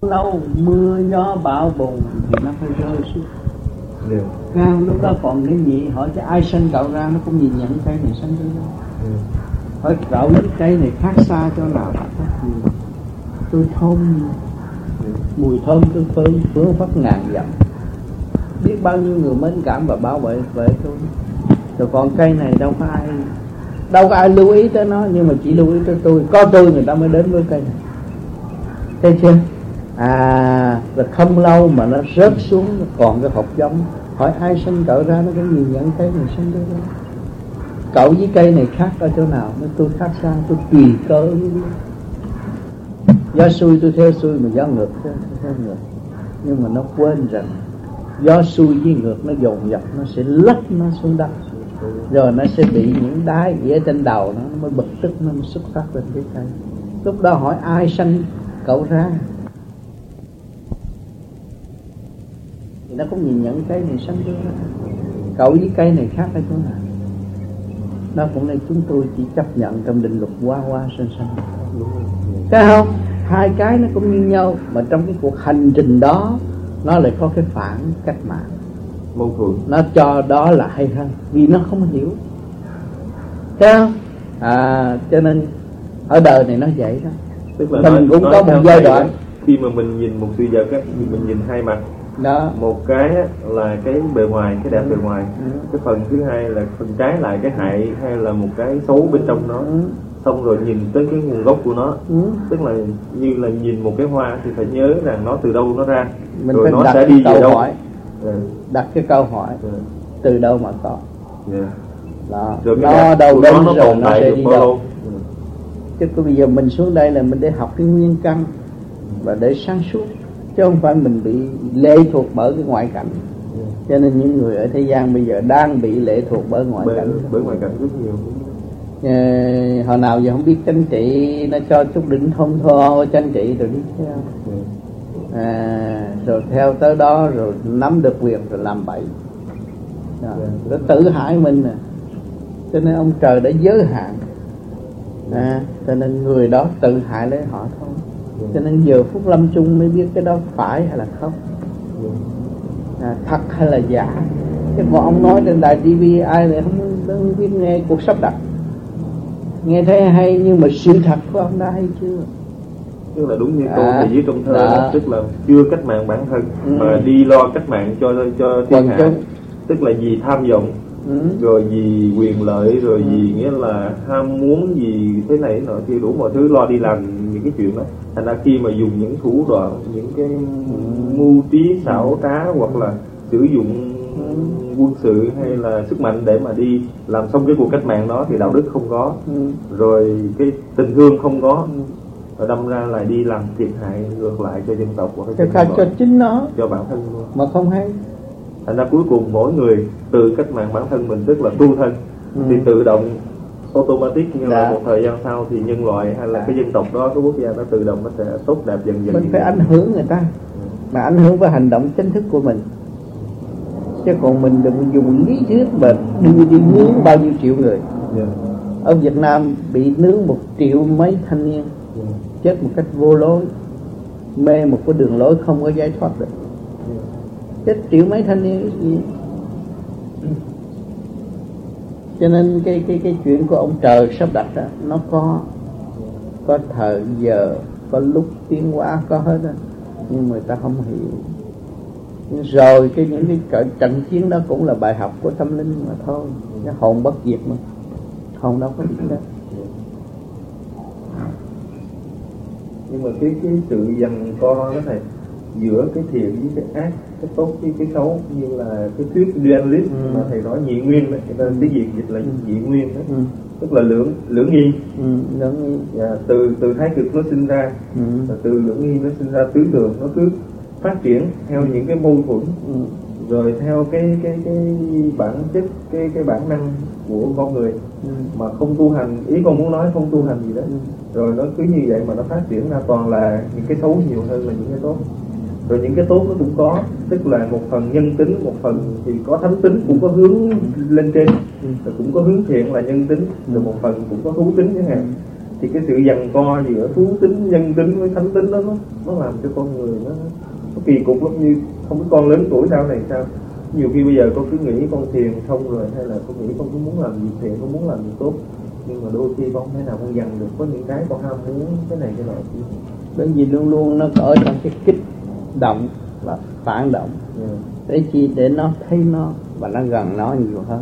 lâu mưa gió bão bùng thì nó phải rơi xuống. Cao lúc đó còn cái gì hỏi cho ai sanh cậu ra, nó cũng nhìn nhận cây này sanh ra. Hỏi cậu cái cây này khác xa chỗ nào, tôi thơm, mùi thơm tôi phương phát ngàn dặm, biết bao nhiêu người mến cảm và bảo vệ tôi. Rồi còn cây này đâu có ai lưu ý tới nó, nhưng mà chỉ lưu ý tới tôi. Có tôi người ta mới đến với cây này, thấy chưa? Rồi không lâu mà nó rớt xuống, còn cái hộp giống. Hỏi ai sinh cậu ra, nó cũng nhìn nhận cây này sinh ra. Cậu với cây này khác ở chỗ nào? Nói tôi khác xa, tôi tùy cơ. Gió xuôi tôi theo xuôi, mà gió ngược tôi theo ngược. Nhưng mà nó quên rằng gió xuôi với ngược nó dồn dập, nó sẽ lấp nó xuống đất, rồi nó sẽ bị những đá gì ở trên đầu nó mới bực tức, nó mới xuất phát lên cái cây. Lúc đó hỏi ai sanh cậu ra, thì nó cũng nhìn nhận cây này sanh ra. Cậu với cây này khác ở chỗ nào? Nó cũng nên chúng tôi chỉ chấp nhận trong định luật hoa sanh. Thấy không? Hai cái nó cũng như nhau, mà trong cái cuộc hành trình đó nó lại có cái phản cách mạng mâu thuẫn. Nó cho đó là hay hơn, vì nó không hiểu. Thấy không? Cho nên ở đời này nó vậy đó. Tức là mình cũng có một giai đoạn khi mà mình nhìn một sự vật á, thì mình nhìn hai mặt đó. Một cái là cái bề ngoài, cái đẹp bề ngoài. Cái phần thứ hai là phần trái lại cái hại hay là một cái xấu bên trong nó. Xong rồi nhìn tới cái nguồn gốc của nó. Tức là như là nhìn một cái hoa thì phải nhớ rằng nó từ đâu nó ra, mình rồi phải nó sẽ đi về đâu. Đặt cái câu hỏi từ đâu mà có. Đó. Rồi nó đâu đến nó rồi nó sẽ đi đâu. Lâu. Chứ bây giờ mình xuống đây là mình để học cái nguyên căn và để sáng suốt, chứ không phải mình bị lệ thuộc bởi cái ngoại cảnh. Cho nên những người ở thế gian bây giờ đang bị lệ thuộc bởi ngoại cảnh. Bởi ngoại cảnh rất nhiều. Hồi nào giờ không biết chánh trị, nó cho chút đỉnh thông thô chánh trị rồi đi theo. Rồi theo tới đó rồi nắm được quyền rồi làm bậy. Rồi tự hại mình nè. Cho nên ông trời đã giới hạn. Cho nên người đó tự hại lấy họ thôi. Cho nên giờ phút lâm chung mới biết cái đó phải hay là không, thật hay là giả. Chứ còn ông nói trên đài TV ai lại không biết nghe cuộc sắp đặt, nghe thấy hay nhưng mà sự thật của ông đã hay chưa? Tức là đúng như câu thầy viết trong thơ đó, tức là chưa cách mạng bản thân mà đi lo cách mạng cho thiên hạ. Tức là vì tham vọng, rồi vì quyền lợi, rồi vì nghĩa là ham muốn gì thế này nọ kia, đủ mọi thứ lo đi làm những cái chuyện đó. Thành ra khi mà dùng những thủ đoạn, những cái mưu trí xảo trá, hoặc là sử dụng quân sự hay là sức mạnh để mà đi làm xong cái cuộc cách mạng đó, thì đạo đức không có, rồi cái tình thương không có, và đâm ra lại đi làm thiệt hại ngược lại cho dân tộc, hoặc cho chính nó, cho bản thân luôn. Mà không hay. Thành ra cuối cùng mỗi người từ cách mạng bản thân mình, tức là tu thân, thì tự động automatic như là một thời gian sau thì nhân loại hay là cái dân tộc đó, cái quốc gia nó tự động nó sẽ tốt đẹp dần dần. Mình phải ảnh hưởng người ta, mà ảnh hưởng với hành động chính thức của mình. Chứ còn mình đừng dùng lý thuyết mà đưa đi nướng bao nhiêu triệu người. Ở Việt Nam bị nướng 1 triệu mấy thanh niên, chết một cách vô lối, mê một cái đường lối không có giải thoát được. Chết 1 triệu mấy thanh niên gì. Cho nên cái chuyện của ông trời sắp đặt đó, nó có thời giờ, có lúc tiến hóa, có hết đó. Nhưng người ta không hiểu. Rồi những cái trận chiến đó cũng là bài học của tâm linh mà thôi. Cái hồn bất diệt mà, hồn đâu có gì đó. Nhưng mà cái sự giằng co đó thầy, giữa cái thiện với cái ác, cái tốt với cái xấu, như là cái thuyết dualism mà thầy nói nhị nguyên đó, cho nên tiếng Việt dịch là nhị nguyên đó. Tức là lưỡng nghi. Từ thái cực nó sinh ra, và từ lưỡng nghi nó sinh ra tứ thường. Nó cứ phát triển theo những cái mâu thuẫn, rồi theo cái bản chất, cái bản năng của con người, mà không tu hành. Ý con muốn nói không tu hành gì đó, rồi nó cứ như vậy mà nó phát triển ra toàn là những cái xấu nhiều hơn là những cái tốt. Rồi những cái tốt nó cũng có, tức là một phần nhân tính, một phần thì có thánh tính, cũng có hướng lên trên, rồi cũng có hướng thiện là nhân tính, rồi một phần cũng có thú tính chẳng hạn. Thì cái sự giằng co giữa thú tính, nhân tính với thánh tính đó nó làm cho con người nó kỳ cục lắm. Như không biết con lớn tuổi sau này sao, nhiều khi bây giờ con cứ nghĩ con thiền xong rồi, hay là con nghĩ con cứ muốn làm gì thiện, con muốn làm gì tốt, nhưng mà đôi khi con không thể nào con dằn được, có những cái con ham muốn cái này cái nọ. Bởi vì luôn luôn nó ở trong cái kích động và phản động. Để chi? Để nó thấy nó và nó gần nó nhiều hơn.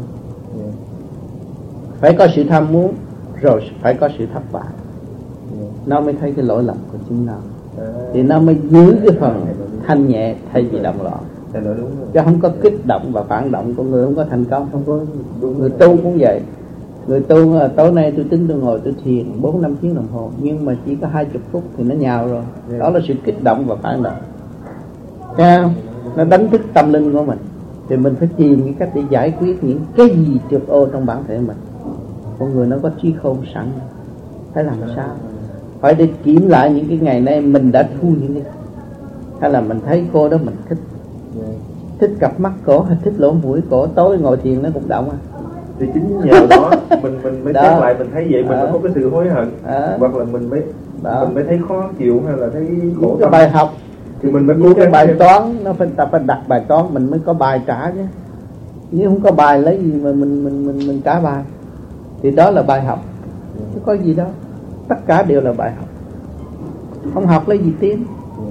Phải có sự tham muốn rồi phải có sự thất bại, nó mới thấy cái lỗi lầm của chính nó. Thì nó mới giữ cái phần thanh nhẹ thay vì động loạn. Chứ không có kích động và phản động, con người không có thành công. Không có. Người tu cũng vậy. Người tu tối nay tôi tính tôi ngồi tôi thiền 4-5 tiếng đồng hồ, nhưng mà chỉ có 20 phút thì nó nhào rồi. Đó là sự kích động và phản động. Thấy không? Nó đánh thức tâm linh của mình. Thì mình phải tìm những cách để giải quyết những cái gì trượt ô trong bản thể mình. Con người nó có trí khôn sẵn, phải làm sao? Phải để kiểm lại những cái ngày nay mình đã thu những cái, hay là mình thấy cô đó mình thích cặp mắt cổ hay thích lỗ mũi cổ, tối ngồi thiền nó cũng động à. Thì chính nhờ đó mình mới xét lại, mình thấy vậy mình mới có cái sự hối hận, hoặc là mình mới thấy khó chịu hay là thấy khổ tâm. Bài học thì mình mới cố cái bài toán, nó phải tập phải đặt bài toán mình mới có bài trả chứ. Nếu không có bài lấy gì mà mình trả bài, thì đó là bài học, chứ có gì đâu. Tất cả đều là bài học. Không học lấy gì tiến.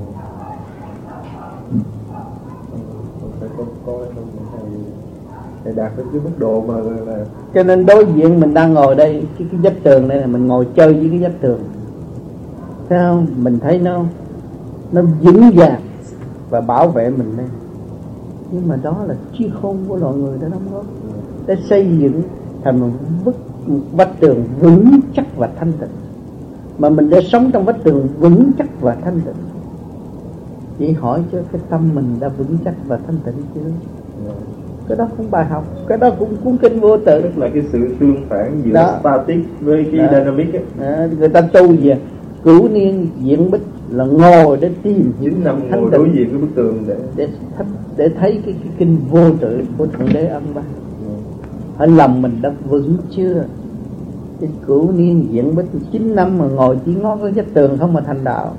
Để đạt đến cái mức độ mà là... Cho nên đối diện mình đang ngồi đây, cái vách tường này là mình ngồi chơi với cái vách tường, thấy không? Mình thấy nó vững vàng và bảo vệ mình đây. Nhưng mà đó là trí khôn của loài người đã đóng góp để xây dựng thành một vách tường vững chắc và thanh tịnh. Mà mình để sống trong vách tường vững chắc và thanh tịnh, chỉ hỏi cho cái tâm mình đã vững chắc và thanh tịnh chưa? Cái đó cũng bài học, cái đó cũng cuốn kinh vô tự. Tức là cái sự tương phản giữa static với cái dynamic ấy. Người ta tu gì cửu niên diễn bích là ngồi để tìm 9 năm ngồi đối diện cái bức tường để thấy cái kinh vô tự của Thượng Đế Âm Ba. Ở lòng mình đã vững chưa? Cái cửu niên diễn bích 9 năm mà ngồi chỉ ngó cái vách tường không mà thành đạo.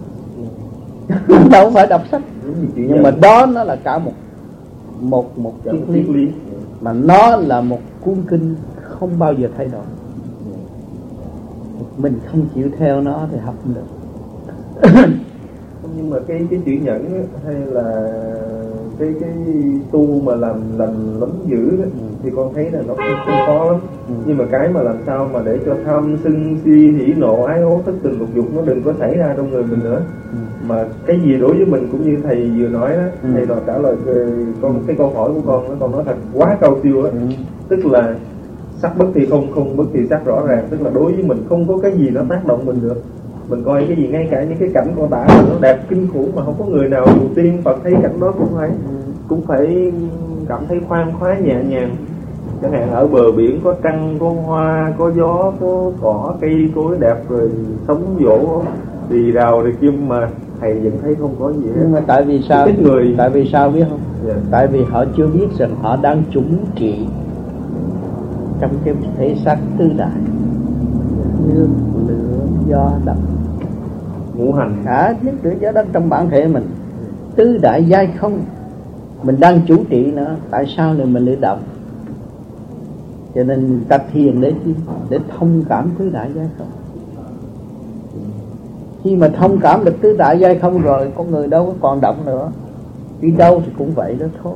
Đâu phải đọc sách. Nhưng mà đó nó là cả một triết lý, mà nó là một cuốn kinh không bao giờ thay đổi. Mình không chịu theo nó thì học không được. Nhưng mà cái chữ nhẫn ấy, hay là cái tu mà làm lắm dữ đó, thì con thấy là nó không khó lắm. Nhưng mà cái mà làm sao mà để cho tham sân si hỉ nộ ái ố thất tình lục dục nó đừng có xảy ra trong người mình nữa. Mà cái gì đối với mình cũng như thầy vừa nói đó, thầy đòi trả lời cái câu hỏi của con nói thật quá cao siêu đó. Tức là sắc bất thì không bất thì sắc, rõ ràng. Tức là đối với mình không có cái gì nó tác động mình được. Mình coi cái gì, ngay cả những cái cảnh con tả nó đẹp kinh khủng mà không có người nào tiên Phật thấy cảnh đó cũng phải cảm thấy khoan khoái nhẹ nhàng. Chẳng hạn ở bờ biển có trăng, có hoa, có gió, có cỏ, cây cối đẹp, rồi sóng vỗ thì rào thì kim, mà thầy vẫn thấy không có gì hết. Nhưng mà tại vì sao? Tại vì sao biết không? Tại vì họ chưa biết rằng họ đang chủng trị trong cái thể xác tứ đại: nước, lửa, gió, đất, ngũ hành. Nước, lửa, gió, đất trong bản thể mình. Tứ đại giai không, mình đang chủ trị nữa. Tại sao này mình lại động? Cho nên ta thiền để thông cảm tứ đại giai không. Khi mà thông cảm được tứ đại giai không rồi, con người đâu có còn động nữa. Đi đâu thì cũng vậy đó thôi.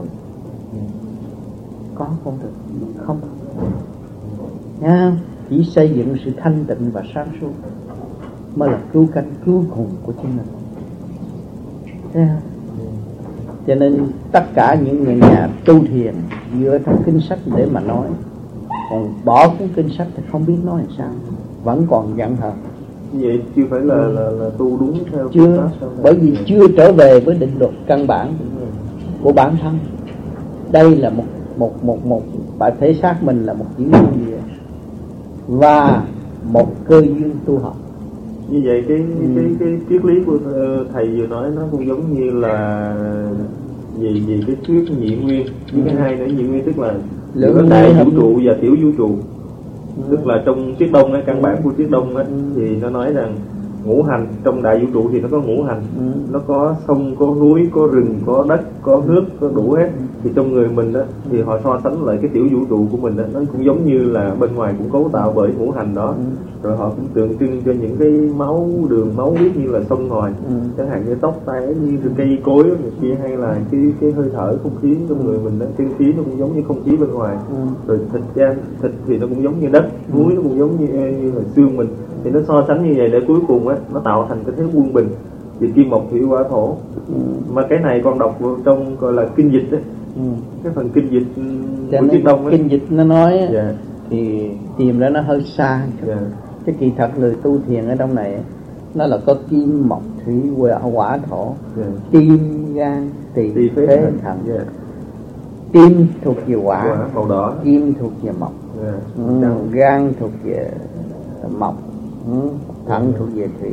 Có không được, không. Nha, chỉ xây dựng sự thanh tịnh và sáng suốt mới là cứu cánh cứu cùng của chính mình. Nha. Cho nên tất cả những người nhà tu thiền dựa trong kinh sách để mà nói, còn bỏ cuốn kinh sách thì không biết nói làm sao, vẫn còn giận hờn. Vậy chưa phải là tu đúng theo chưa, bởi vì chưa trở về với định luật căn bản của bản thân. Đây là một thể xác mình là một diễn viên gì và một cơ duyên tu học. Như vậy cái triết lý của thầy vừa nói nó cũng giống như là vì cái thuyết nhị nguyên với cái hai nữa. Nhị nguyên tức là giữa đại vũ trụ và tiểu vũ trụ, Tức là trong Triết Đông ấy, căn bản của Triết Đông ấy, thì nó nói rằng ngũ hành trong đại vũ trụ thì nó có ngũ hành, nó có sông, có núi, có rừng, có đất, có nước, có đủ hết. Thì trong người mình đó thì họ so sánh lại cái tiểu vũ trụ của mình đó, nó cũng giống như là bên ngoài cũng cấu tạo bởi ngũ hành đó. Rồi họ cũng tượng trưng cho những cái máu đường máu huyết như là sông ngòi, chẳng hạn như tóc tai như cây cối này kia, hay là cái hơi thở không khí trong người mình đó, cái khí nó cũng giống như không khí bên ngoài. Rồi thịt thì nó cũng giống như đất, núi nó cũng giống như là xương mình. Thì nó so sánh như vậy để cuối cùng á nó tạo thành cái thế quân bình về kim mộc thủy hỏa thổ. Mà cái này con đọc trong gọi là kinh dịch đấy, cái phần kinh dịch của Triết Đông ấy. Kinh dịch nó nói thì tìm ra nó hơi xa. Cái kỳ thật người tu thiền ở trong này nó là có kim mộc thủy hỏa thổ, tim gan tỳ phế thận. Tim thuộc về hỏa, màu đỏ. Kim thuộc về mộc, gan thuộc về mộc, thận thuộc về thủy,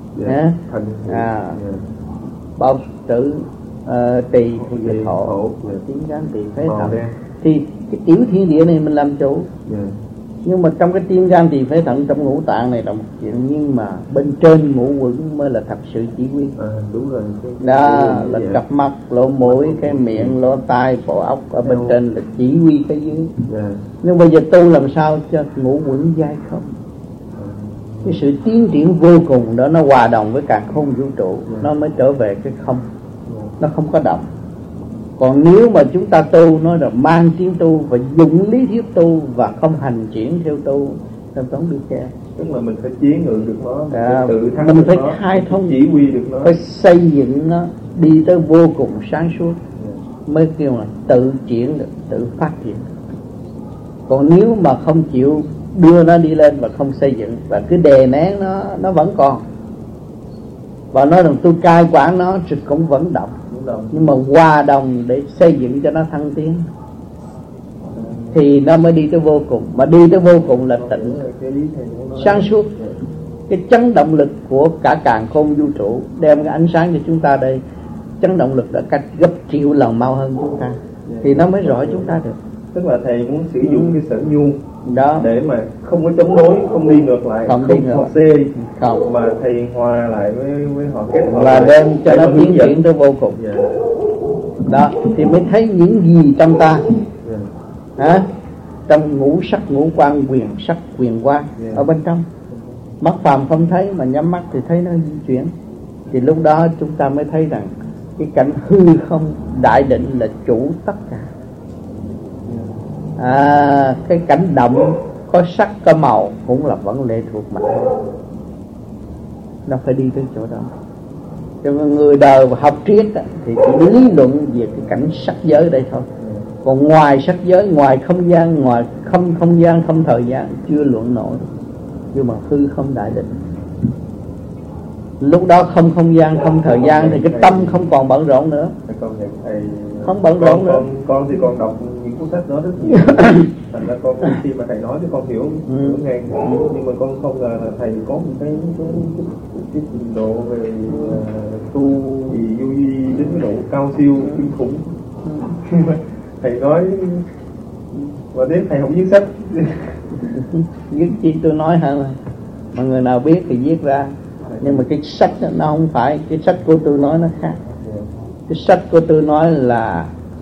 bao tử tỳ thuộc về thổ, tim gan tỳ phế thận. Thì cái tiểu thiên địa này mình làm chủ. Nhưng mà trong cái tim gan tỳ phế thận, trong ngũ tạng này là một chuyện, nhưng mà bên trên ngũ quẩn mới là thật sự chỉ huy. Đúng rồi. Đó là cặp mắt, lỗ mũi, cái miệng, lỗ tai, bộ óc ở bên trên là chỉ huy cái dưới. Nhưng bây giờ tu làm sao cho ngũ quẩn dai không? Cái sự tiến triển vô cùng đó nó hòa đồng với càn khôn vũ trụ, nó mới trở về cái không. Nó không có động. Còn nếu mà chúng ta tu, nói là mang tiếng tu và dùng lý thuyết tu và không hành triển theo tu, ta không được kẻ. Tức là mình phải chế ngự được nó, mình phải khai thông, chỉ huy được nó, phải xây dựng nó đi tới vô cùng sáng suốt, mới kêu là tự triển được, tự phát triển. Còn nếu mà không chịu đưa nó đi lên và không xây dựng và cứ đè nén nó vẫn còn. Và nói rằng tôi cai quản nó thì cũng vẫn động. Nhưng mà hòa đồng để xây dựng cho nó thăng tiến thì nó mới đi tới vô cùng. Mà đi tới vô cùng là tịnh, sáng suốt. Cái chấn động lực của cả càn khôn vũ trụ đem cái ánh sáng cho chúng ta đây, chấn động lực là cách gấp triệu lần mau hơn chúng ta, thì nó mới rõ chúng ta được. Tức là thầy muốn sử dụng cái sở nhu đó để mà không có chống đối, không đi ngược lại, không đi ngược xê, mà thầy hòa lại với họ, kết hợp và đem cho nó tiến triển tới vô cùng. Đó thì mới thấy những gì trong ta, trong ngũ sắc ngũ quan, quyền sắc quyền quan ở bên trong. Mắt phàm không thấy, mà nhắm mắt thì thấy nó di chuyển. Thì lúc đó chúng ta mới thấy rằng cái cảnh hư không đại định là chủ tất cả. Cái cảnh động có sắc có màu cũng là vẫn lệ thuộc mặt. Nó phải đi tới chỗ đó. Cho người đời học triết thì chỉ lý luận về cái cảnh sắc giới đây thôi. Còn ngoài sắc giới, ngoài không gian, ngoài không gian, không thời gian chưa luận nổi. Nhưng mà hư không đại định, lúc đó không gian, không thời gian thì cái tâm không còn bận rộn nữa. Không bận rộn nữa. Con thì con đọc những cuốn sách đó rất nhiều. Thành ra con khi mà thầy nói thì con hiểu ngay. Nhưng mà con không ngờ là thầy có một cái trình độ về tu gì vô vi đến cái độ cao siêu kinh khủng. Thầy nói và đến thầy không viết sách. Viết chi tôi nói hả? Mà người nào biết thì viết ra. Nhưng mà cái sách đó, nó không phải. Cái sách của tôi nói nó khác. Cái sách của tôi nói là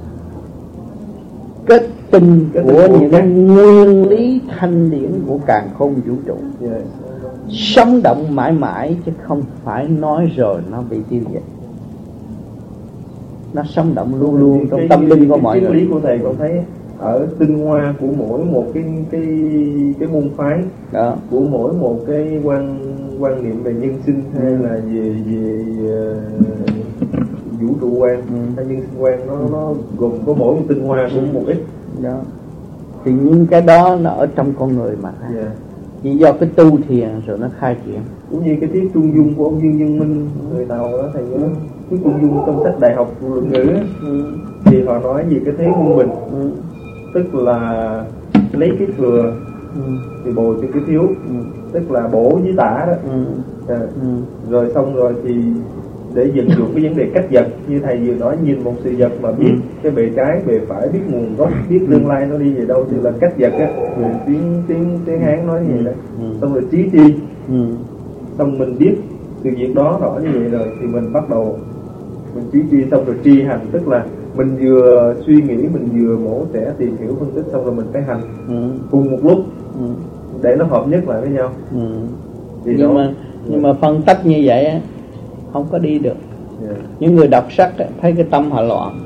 kết tinh của những cái nguyên lý thanh điển của càn khôn vũ trụ, sống động mãi mãi, chứ không phải nói rồi nó bị tiêu diệt. Nó sống động luôn luôn trong tâm linh của mọi người. Cái lý của thầy con thấy ở tinh hoa của mỗi một cái môn phái đó, của mỗi một cái quan niệm về nhân sinh hay là về vũ trụ quan hay nhân sinh quan, nó gồm có mỗi một tinh hoa của một ít đó. Thì những cái đó nó ở trong con người mà chỉ do cái tu thiền rồi nó khai triển. Cũng như cái thuyết trung dung của ông Dương Nhân Minh người Tàu đó thầy nhớ, thuyết trung dung trong sách Đại học Luận Ngữ thì họ nói về cái thế quân bình, tức là lấy cái thừa thì bồi cho cái thiếu, tức là bổ với tả đó. Rồi xong rồi thì để vận dụng cái vấn đề cách vật như thầy vừa nói, nhìn một sự vật mà biết cái bề trái bề phải, biết nguồn gốc, biết tương lai nó đi về đâu thì là cách vật á. Tiếng Hán nói như vậy đó. Xong rồi trí tri, xong mình biết sự việc đó rõ như vậy rồi thì mình bắt đầu mình trí tri, xong rồi tri hành, tức là mình vừa suy nghĩ, mình vừa mổ xẻ tìm hiểu phân tích, xong rồi mình phải hành cùng một lúc để nó hợp nhất lại với nhau. Nhưng mà phân tách như vậy á không có đi được. Những người đọc sách á, thấy cái tâm họ loạn,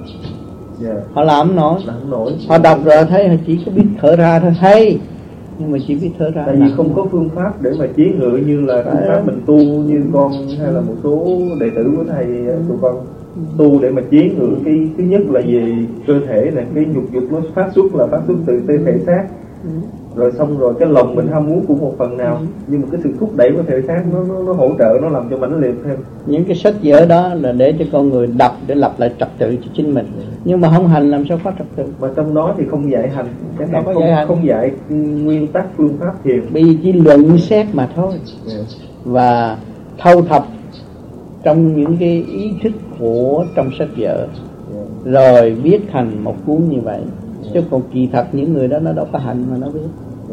họ làm không nổi. Họ đọc rồi thấy họ chỉ có biết thở ra thôi, hay nhưng mà chỉ biết thở ra. Tại vì không có phương pháp để mà chế ngự như là phương pháp mình tu như con hay là một số đệ tử của thầy tụi con tu để mà chế ngự cái thứ nhất là về cơ thể này, cái nhục dục nó phát xuất từ thể xác. Rồi xong rồi cái lòng mình ham muốn của một phần nào, nhưng mà cái sự thúc đẩy của thể xác nó hỗ trợ, nó làm cho mãnh liệt thêm. Những cái sách vở đó là để cho con người đọc để lập lại trật tự cho chính mình, nhưng mà không hành làm sao có trật tự. Mà trong đó thì không dạy hành, không dạy nguyên tắc phương pháp thiền, vì chỉ luận xét mà thôi. Và thâu thập trong những cái ý thức của trong sách vở rồi viết thành một cuốn như vậy. Chứ còn kỳ thật những người đó nó đâu có hành mà nó biết.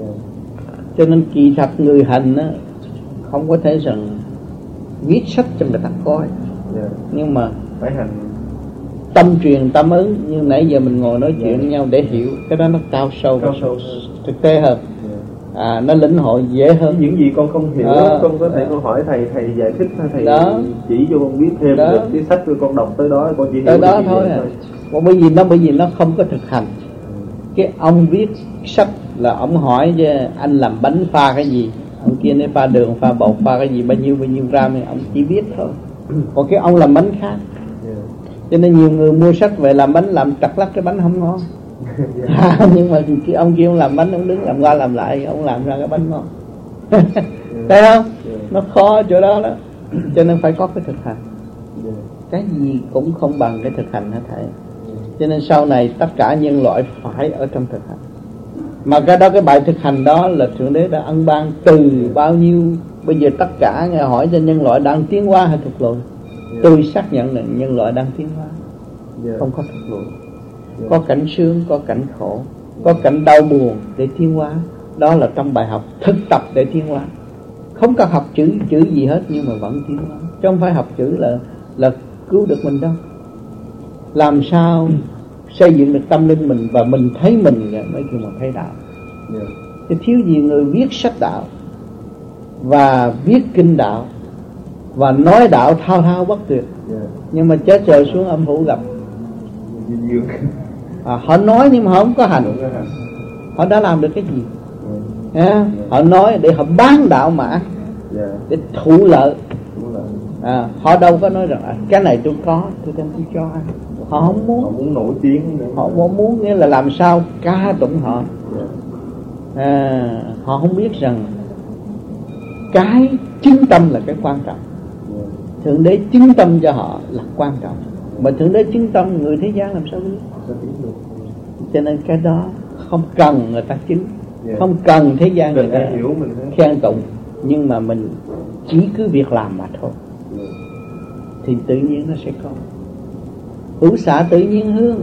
Cho nên kỳ thật người hành á không có thể rằng viết sách cho người ta coi, nhưng mà phải hành, tâm truyền tâm ứng. Như nãy giờ mình ngồi nói chuyện với nhau để hiểu cái đó, nó cao sâu thực tế hơn. Nó lĩnh hội dễ hơn. Những gì con không hiểu con có thể con hỏi thầy giải thích, thầy đó, chỉ cho con biết thêm được cái sách của con đọc tới đó con chỉ tới đó thôi. Bởi vì nó không có thực hành. Cái ông viết sách là ông hỏi chứ anh làm bánh pha cái gì, ông kia nói pha đường, pha bột, pha cái gì, bao nhiêu gram, ông chỉ biết thôi. Còn cái ông làm bánh khác. Cho nên nhiều người mua sách về làm bánh, làm trật lắc cái bánh không ngon. Nhưng mà cái ông kia ông làm bánh, ông đứng làm qua làm lại, ông làm ra cái bánh ngon. Thấy không? Nó khó chỗ đó đó. Cho nên phải có cái thực hành. Cái gì cũng không bằng cái thực hành hả thầy? Cho nên sau này tất cả nhân loại phải ở trong thực hành. Mà cái đó, cái bài thực hành đó là Thượng Đế đã ân ban từ bao nhiêu. Bây giờ tất cả Ngài hỏi cho nhân loại đang tiến hóa hay thụt lùi. Tôi xác nhận là nhân loại đang tiến hóa, không có thụt lùi. Có cảnh sướng, có cảnh khổ, có cảnh đau buồn để tiến hóa. Đó là trong bài học thực tập để tiến hóa. Không cần học chữ gì hết nhưng mà vẫn tiến hóa. Chứ không phải học chữ là cứu được mình đâu. Làm sao xây dựng được tâm linh mình và mình thấy mình mới kêu mà thấy đạo. Thì thiếu gì người viết sách đạo và viết kinh đạo và nói đạo thao thao bất tuyệt, nhưng mà chết trời xuống âm phủ gặp. Họ nói nhưng mà họ không có hành. Họ đã làm được cái gì? Họ nói để họ bán đạo mà để thụ lợi. Họ đâu có nói rằng cái này tôi có, tôi đem tôi cho anh. Họ không muốn. Họ muốn nổi tiếng. Họ muốn nghĩa là làm sao ca tụng họ. Họ không biết rằng cái chứng tâm là cái quan trọng. Thượng Đế chứng tâm cho họ là quan trọng. Mà Thượng Đế chứng tâm người thế gian làm sao biết? Cho nên cái đó không cần người ta chứng, không cần thế gian người ta khen tụng, nhưng mà mình chỉ cứ việc làm mà thôi thì tự nhiên nó sẽ có. Hữu xạ tự nhiên hương.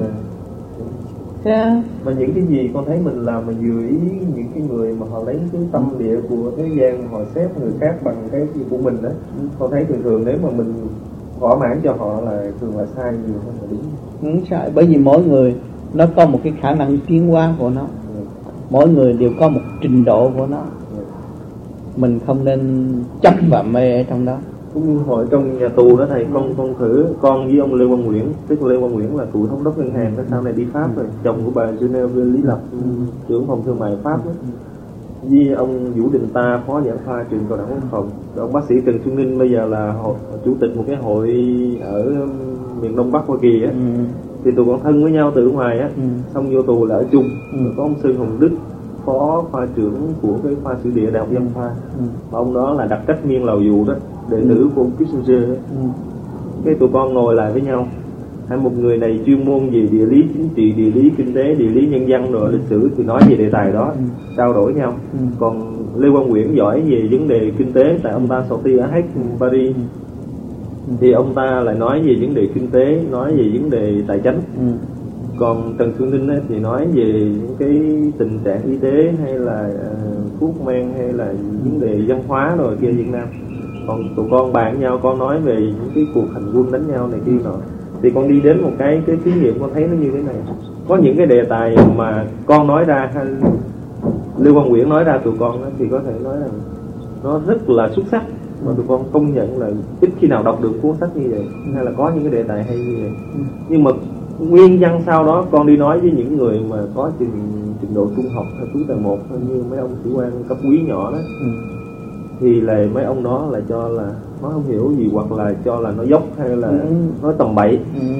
Mà những cái gì con thấy mình làm mà vừa ý những cái người mà họ lấy cái tâm địa của thế gian, họ xếp người khác bằng cái của mình đó, con thấy thường nếu mà mình thỏa mãn cho họ là thường là sai nhiều hơn là đúng. Không sai, bởi vì mỗi người nó có một cái khả năng tiến hóa của nó. Mỗi người đều có một trình độ của nó. Mình không nên chấp và mê ở trong đó. Cũng hồi trong nhà tù đó thầy, con thử con với ông Lê Quang Nguyễn, tức Lê Quang Nguyễn là cựu thống đốc ngân hàng đó, sau này đi Pháp rồi, chồng của bà Geneva Lý Lập, trưởng phòng thương mại Pháp đó, với ông Vũ Đình Ta, phó giảng khoa trường cao đẳng quốc phòng, rồi ông bác sĩ Trần Xuân Ninh bây giờ là chủ tịch một cái hội ở miền Đông Bắc Hoa Kỳ á. Thì tụi con thân với nhau từ ngoài á, xong vô tù là ở chung. Rồi có ông Sư Hồng Đức, phó khoa trưởng của cái khoa sử địa Đại học Văn Khoa, mà ông đó là đặc trách Miên Lầu Dụ đó, đệ tử của ông Kissinger. Cái tụi con ngồi lại với nhau, hai một người này chuyên môn về địa lý chính trị, địa lý kinh tế, địa lý nhân văn rồi lịch sử thì nói về đề tài đó, trao đổi nhau. Còn Lê Quang Nguyễn giỏi về vấn đề kinh tế, tại ông ta sau ti ở Paris, Thì ông ta lại nói về vấn đề kinh tế, nói về vấn đề tài chánh. Còn Trần Xuân Ninh thì nói về những cái tình trạng y tế hay là thuốc men hay là vấn đề văn hóa rồi kia Việt Nam. Còn tụi con bàn nhau, con nói về những cái cuộc hành quân đánh nhau này kia nọ. Thì con đi đến một cái thí nghiệm, con thấy nó như thế này. Có những cái đề tài mà con nói ra hay Lưu Quang Nguyễn nói ra tụi con đó, thì có thể nói là nó rất là xuất sắc, mà tụi con công nhận là ít khi nào đọc được cuốn sách như vậy, hay là có những cái đề tài hay như vậy. Nhưng mà nguyên văn sau đó con đi nói với những người mà có trình độ trung học hay tú tài 1 như mấy ông sĩ quan cấp quý nhỏ đó, thì là mấy ông đó là cho là nó không hiểu gì, hoặc là cho là nó dốc, hay là nói tầm bậy,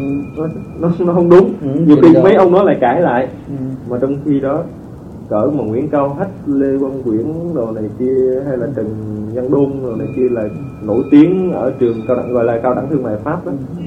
nó không đúng. Nhiều khi mấy ông đó lại cãi lại, mà trong khi đó cỡ mà Nguyễn Cao Hách, Lê Quang Quyển đồ này kia, hay là Trần Văn Đôn đồ này kia là nổi tiếng ở trường cao đẳng, gọi là cao đẳng thương mại Pháp đó,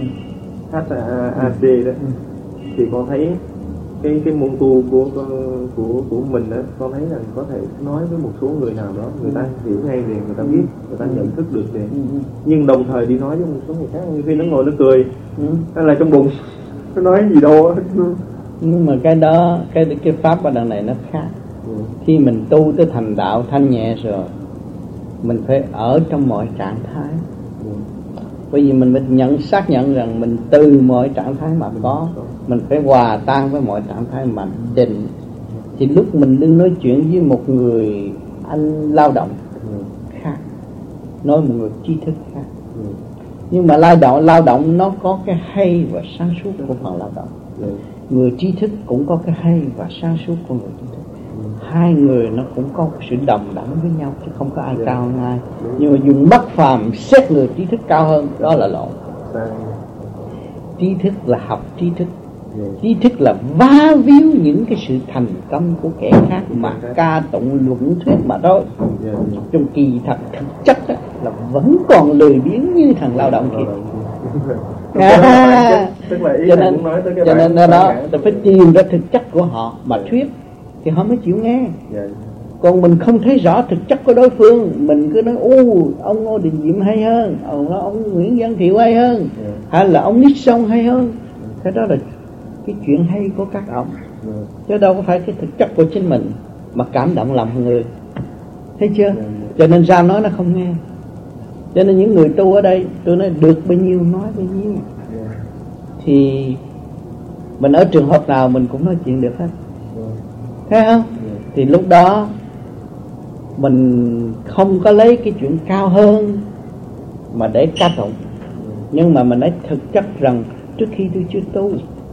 HAC đó. Thì con thấy cái môn tu của mình đó, con thấy rằng có thể nói với một số người nào đó, người ta hiểu ngay liền, người ta biết, người ta nhận thức được liền. Nhưng đồng thời đi nói với một số người khác, như khi nó ngồi nó cười, hay là trong bụng nó nói gì đâu. Nhưng mà cái đó, cái pháp ở đằng này nó khác. Khi mình tu tới thành đạo thanh nhẹ rồi, mình phải ở trong mọi trạng thái. Bởi vì mình xác nhận rằng mình từ mọi trạng thái mà có, mình phải hòa tan với mọi trạng thái mà định. Thì lúc mình đừng nói chuyện với một người anh lao động khác, nói một người trí thức khác. Nhưng mà lao động nó có cái hay và sáng suốt của phần lao động. Người trí thức cũng có cái hay và sáng suốt của người trí thức. Hai người nó cũng có sự đồng đẳng với nhau, chứ không có ai cao hơn ai. Nhưng mà dùng mắt phàm xét người trí thức cao hơn, đó là lộn. Trí thức là học trí thức. Trí thức là vá víu những cái sự thành công của kẻ khác mà ca tụng luận thuyết mà thôi. Trong kỳ thật thực chất là vẫn còn lười biếng như thằng lao động kia. Tức là ý cho nên đó tôi phải tìm ra thực chất của họ mà thuyết thì họ mới chịu nghe. Còn mình không thấy rõ thực chất của đối phương, mình cứ nói ông Ngô Đình Diệm hay hơn, ông Nguyễn Văn Thiệu hay hơn, hay là ông Nixon hay hơn. Thế đó là cái chuyện hay của các ông, chứ đâu có phải cái thực chất của chính mình mà cảm động lòng người. Thấy chưa? Cho nên ra nói nó không nghe. Cho nên những người tu ở đây, tôi nói được bao nhiêu nói bao nhiêu. Thì mình ở trường hợp nào mình cũng nói chuyện được hết. Thấy không? Thì lúc đó mình không có lấy cái chuyện cao hơn mà để ca tụng. Nhưng mà mình nói thực chất rằng trước khi tôi chưa tu,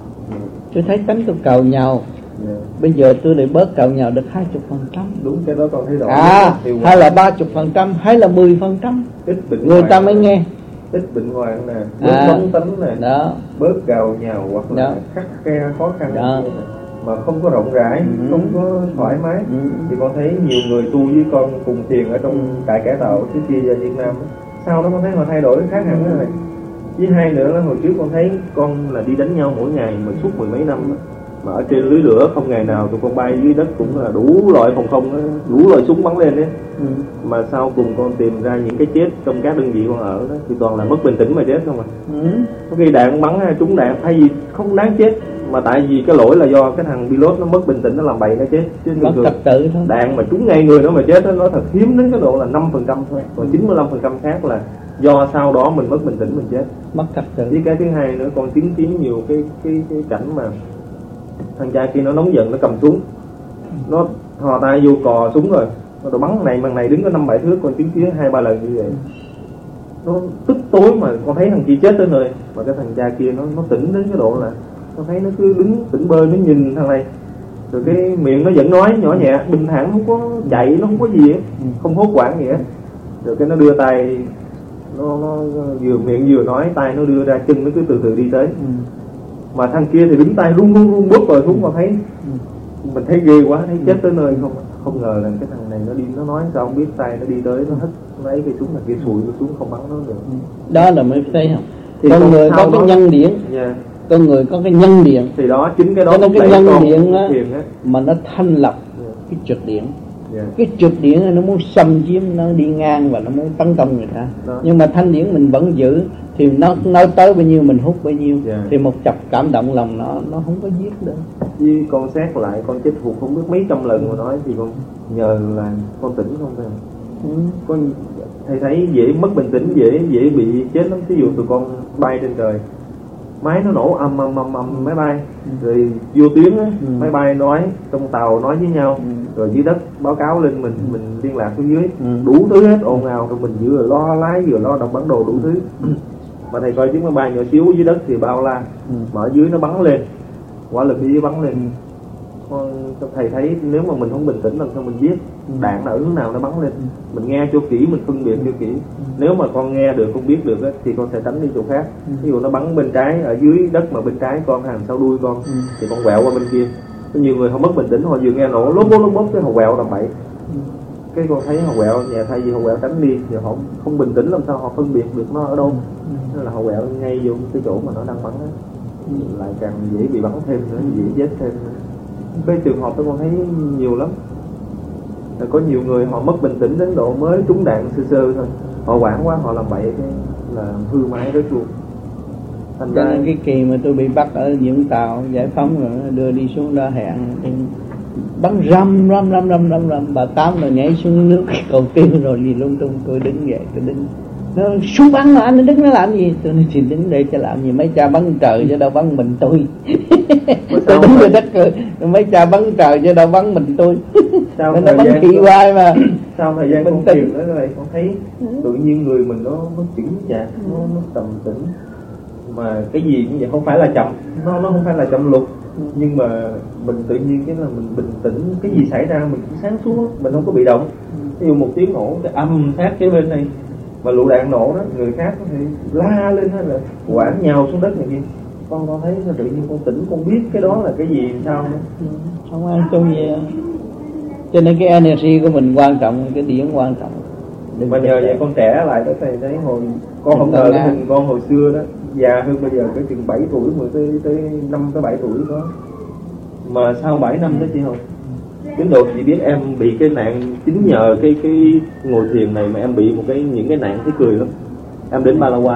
tôi thấy tánh tôi càu nhàu. Bây giờ tôi lại bớt càu nhàu được 20%. Đúng, cái đó còn thấy rõ. Hay là 30%, hay là 10%. Người ta mới nghe. Ít bệnh hoạn nè, bớt nóng tính nè, bớt càu nhàu, hoặc là khắc khe khó khăn mà không có rộng rãi, không có thoải mái. Thì con thấy nhiều người tu với con cùng thiền ở trong trại cải tạo trước kia ở Việt Nam, sau đó con thấy họ thay đổi khác hẳn rồi. Với hai nữa là hồi trước con thấy con là đi đánh nhau mỗi ngày mà suốt 10 mấy năm đó. Mà ở trên lưới lửa không ngày nào tụi con bay dưới đất cũng là đủ loại phòng không đó, đủ loại súng bắn lên đấy. Mà sau cùng con tìm ra những cái chết trong các đơn vị con ở đó thì toàn là mất bình tĩnh mà chết không à. Có khi đạn bắn hay trúng đạn thay vì không đáng chết, mà tại vì cái lỗi là do cái thằng pilot nó mất bình tĩnh, nó làm bậy nó chết. Chứ mất trật tự thôi. Đạn mà trúng ngay người nó mà chết đó, nó thật hiếm đến cái độ là 5% thôi, còn 95% khác là do sau đó mình mất bình tĩnh mình chết, mất trật tự. Với cái thứ hai nữa, con chứng kiến nhiều cái cảnh mà thằng cha kia nó nóng giận, nó cầm súng, nó thò tay vô cò súng rồi nó bắn này bằng này đứng có 5-7 thước, con chứng kiến 2-3 lần như vậy. Nó tức tối mà con thấy thằng kia chết tới nơi, mà cái thằng cha kia nó tỉnh đến cái độ là con thấy nó cứ đứng tỉnh bơ, nó nhìn thằng này, rồi cái miệng nó vẫn nói nhỏ nhẹ bình thản, không có chạy, nó không có gì hết, không hốt hoảng gì hết. Rồi cái nó đưa tay, nó vừa miệng vừa nói, tay nó đưa ra, chân nó cứ từ từ đi tới. Mà thằng kia thì đứng tay run bước rồi xuống, mà thấy mình thấy ghê quá, thấy chết tới nơi. Không ngờ là cái thằng này nó đi, nó nói sao không biết, tay nó đi tới, nó hất lấy cái súng, là kia sùi nó xuống không bắn nó được. Đó là mới thấy không? Thì con người có cái nhân điển, con người có cái nhân điện. Thì đó, chính cái đó cái nhân điện á, mà nó thanh lọc cái trực điện. Cái trượt điển này nó muốn xâm chiếm, nó đi ngang và nó muốn tấn công người ta đó. Nhưng mà thanh điển mình vẫn giữ, thì nó tới bao nhiêu mình hút bấy nhiêu. Thì một chập cảm động lòng nó không có giết được. Với con xét lại con chết hụt không biết mấy trăm lần mà nói thì con nhờ là con tỉnh không thôi. Con thầy thấy dễ mất bình tĩnh, dễ bị chết lắm. Ví dụ tụi con bay trên trời, máy nó nổ ầm máy bay, rồi vô tuyến á, máy bay nói trong tàu nói với nhau, rồi dưới đất báo cáo lên mình liên lạc xuống dưới, đủ thứ hết ồn ào, rồi mình vừa lo lái vừa lo đọc bản đồ đủ thứ. Mà thầy coi chiếc máy bay nhỏ xíu dưới đất thì bao la, mà ở dưới nó bắn lên, quả lực dưới bắn lên. Thầy thấy nếu mà mình không bình tĩnh làm sao mình biết đạn ở hướng nào nó bắn lên. Mình nghe cho kỹ, mình phân biệt cho kỹ. Nếu mà con nghe được, con biết được á, thì con sẽ tránh đi chỗ khác. Ví dụ nó bắn bên trái ở dưới đất mà bên trái con hàng sau đuôi con, thì con quẹo qua bên kia. Có nhiều người không mất bình tĩnh, họ vừa nghe nổ lốp bốp cái họ quẹo làm bậy. Cái con thấy họ quẹo nhà thay vì họ quẹo tránh đi, thì họ không bình tĩnh làm sao họ phân biệt được nó ở đâu. Nên là họ quẹo ngay vô cái chỗ mà nó đang bắn á, lại càng dễ bị bắn thêm nữa, dễ chết thêm nữa. Cái trường hợp đó con thấy nhiều lắm. Có nhiều người họ mất bình tĩnh đến độ mới trúng đạn sơ thôi, họ hoảng quá họ làm bậy cái là hư máy rớt luôn. Cho nên cái kỳ mà tôi bị bắt ở Vũng Tàu giải phóng rồi đưa đi xuống đó hẹn bắn răm bà Tám rồi nhảy xuống nước cầu tiêu rồi gì lung tung. Tôi đứng vậy, tôi đứng nó xuống bắn mà anh đứng nó làm gì? Tôi nói xin đứng đây cho làm gì, mấy cha bắn trời chứ đâu bắn mình tôi. Tôi đứng dưới đất cười, mấy cha bắn trời chứ đâu bắn mình tôi. Sao nó bắn thị hoài mà. Sau thời gian con thiền đó này con thấy tự nhiên người mình nó chững chạc, nó trầm tĩnh. Mà cái gì cũng vậy, không phải là chậm, nó không phải là chậm lục, nhưng mà mình tự nhiên cái là mình bình tĩnh, cái gì xảy ra mình cũng sáng suốt, mình không có bị động. Ví dụ một tiếng nổ cái âm sát cái bên này, mà lựu đạn nổ đó, người khác có thể la lên hay là quảng nhào xuống đất này kia. Con thấy tự nhiên con tỉnh, con biết cái đó là cái gì sao nữa. Không ăn chung gì. Cho nên cái energy của mình quan trọng, cái điển quan trọng. Mà nhờ vậy con trẻ lại đó, thầy thấy hồi con không ngờ cái hình con hồi xưa đó già hơn bây giờ cái chừng 7 tuổi, tới 5 tới 7 tuổi có. Mà sau 7 năm đó chị Hồng, đến độ chị biết em bị cái nạn, chính nhờ cái ngồi thiền này mà em bị những cái nạn thấy cười lắm. Em đến Palawan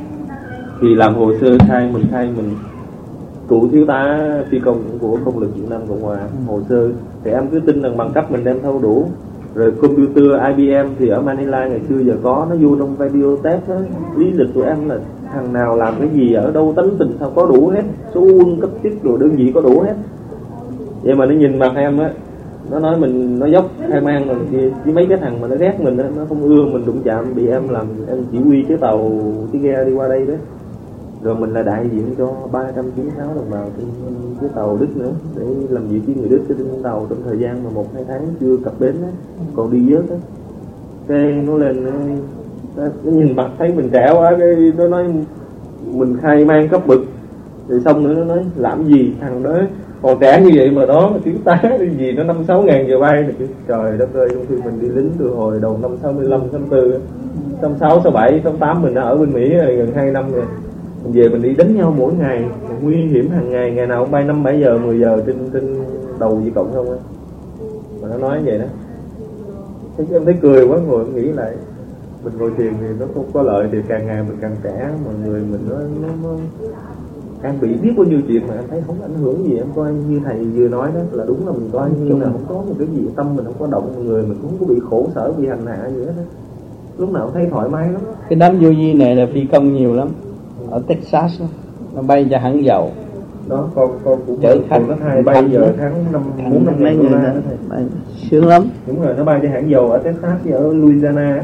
thì làm hồ sơ khai mình cựu thiếu tá phi công của Công lực Việt Nam Cộng Hòa, hồ sơ thì em cứ tin rằng bằng cấp mình đem thâu đủ. Rồi computer IBM thì ở Manila ngày xưa giờ có, nó vô trong video test đó, lý lịch của em là thằng nào làm cái gì ở đâu tánh tình sao có đủ hết, số quân cấp chức rồi đơn vị có đủ hết. Vậy mà nó nhìn mặt em á, nó nói mình nó dốc khai mang rồi kia, với mấy cái thằng mà nó ghét mình á, nó không ưa mình đụng chạm, bị em làm em chỉ huy cái tàu cái ghe đi qua đây đó. Rồi mình là đại diện cho 396 đồng bào trên cái tàu Đức nữa, để làm việc với người Đức trên tàu trong thời gian mà 1-2 tháng chưa cập bến đó, còn đi vớt đó. Cái nó lên nó nhìn mặt thấy mình trẻ quá, cái nó nói mình khai mang cấp bực. Rồi xong nữa nó nói làm gì thằng đó còn trẻ như vậy mà đó thiếu tá gì nó 5-6 ngàn giờ bay được. Trời đất ơi, trong khi mình đi lính từ hồi đầu năm 65, 64, năm 6, 67, 68 mình đã ở bên Mỹ rồi, gần 2 năm rồi. Mình về mình đi đánh nhau mỗi ngày, nguy hiểm hàng ngày, ngày nào cũng bay 5-7 giờ, 10 giờ trên đầu gì cộng không á. Mà nó nói vậy đó. Thế em thấy cười quá, ngồi em nghĩ lại mình ngồi thiền thì nó không có lợi, thì càng ngày mình càng trẻ, mà người mình nó càng bị biết bao nhiêu chuyện mà em thấy không ảnh hưởng gì. Em coi như thầy vừa nói đó là đúng, là mình coi như là không có một cái gì, tâm mình không có động, người mình cũng không có bị khổ sở, bị hành hạ gì hết đó. Lúc nào thấy thoải mái lắm. Cái đám vô vi này là phi công nhiều lắm ở Texas đó. Nó bay cho hãng dầu đó, con cũng chở khách có 2-3 giờ tháng 4-5 ngày đô la đó. Sướng lắm. Đúng rồi, nó bay cho hãng dầu ở Texas với ở Louisiana.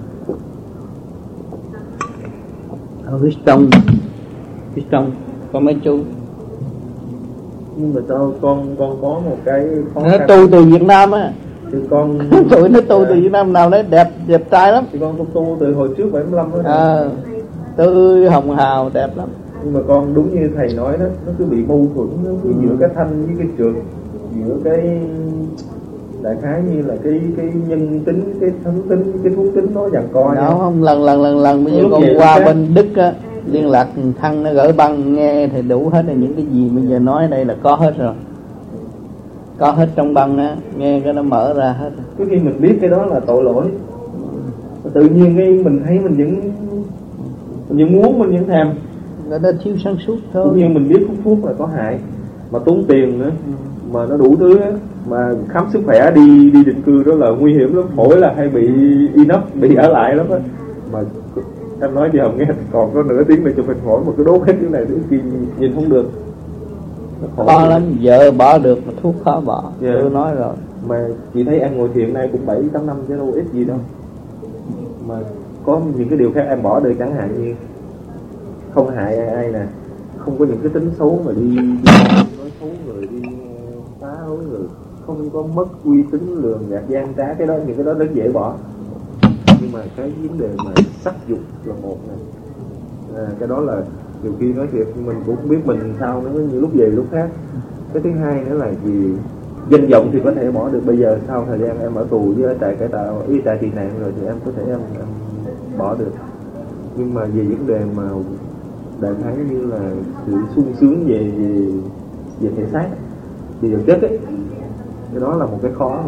Ở Houston có mấy chú. Nhưng mà sao con có một cái khó nó tu từ Việt Nam á. Thì con tụi nó tu từ Việt Nam nào đấy đẹp trai lắm. Thì con tu từ hồi trước 75 đó. Tươi hồng hào đẹp lắm. Nhưng mà con đúng như thầy nói đó, nó cứ bị mâu thuẫn, nó cứ giữa cái thanh với cái trượt, giữa cái đại khái như là cái nhân tính, cái thánh tính, cái thú tính nó giằng co nhau. Không, lần bây giờ con qua bên Đức á, liên lạc thằng nó gửi băng nghe thì đủ hết, là những cái gì bây giờ nói đây là có hết rồi. có hết trong băng á, nghe cái nó mở ra hết. Cái khi mình biết cái đó là tội lỗi, tự nhiên cái mình thấy mình vẫn muốn, mình vẫn thèm. Nó đã thiếu sáng suốt thôi. Cũng như mình biết hút thuốc là có hại, mà tốn tiền nữa, mà nó đủ thứ á, mà khám sức khỏe đi định cư đó là nguy hiểm lắm, phổi là hay bị inox, bị ở lại lắm á. Mà em nói chị Hồng nghe, còn có nửa tiếng để chụp hình phổi, mà cứ đốt hết cái này đến khi nhìn không được. Khó lắm, vợ bỏ được mà thuốc khó bỏ. Tôi nói rồi. Mà chị thấy em ngồi thiền nay cũng 7-8 năm chứ đâu ít gì đâu. Mà có những cái điều khác em bỏ được, chẳng hạn như không hại ai nè, không có những cái tính xấu mà đi nói xấu người, đi phá hối người, không có mất uy tín, lường gạt, gian trá, cái đó, những cái đó rất dễ bỏ. Nhưng mà cái vấn đề mà sắc dục là một này, cái đó là nhiều khi nói thiệt mình cũng không biết mình sao nữa, như lúc về lúc khác. Cái thứ hai nữa là gì, danh vọng thì có thể bỏ được. Bây giờ sau thời gian em ở tù với ở trại cải tạo, trại tị nạn rồi thì em có thể em bỏ được. Nhưng mà về vấn đề mà đại khái như là sự sung sướng về thể xác, về vật chất ấy, cái đó là một cái khó.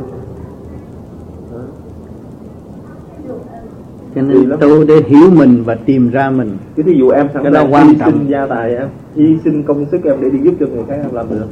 Cho nên tôi để hiểu mình và tìm ra mình. Cái ví dụ em sẵn sàng hy sinh gia tài em, hy sinh công sức em để đi giúp cho người khác, em làm được.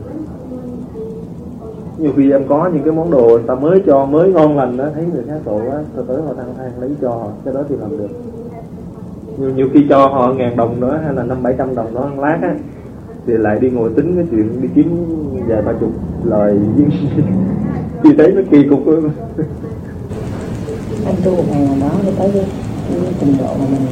Nhiều khi em có những cái món đồ người ta mới cho, mới ngon lành đó, thấy người khác tội quá, rồi tới họ thăng than lấy cho họ, cái đó thì làm được. Nhiều khi cho họ 1.000 đồng nữa hay là 500-700 đồng đó ăn lát á, thì lại đi ngồi tính cái chuyện đi kiếm vài ba chục lời thì thấy nó kỳ cục luôn. Anh tu một ngày nào đó để tới cái trình độ mà mình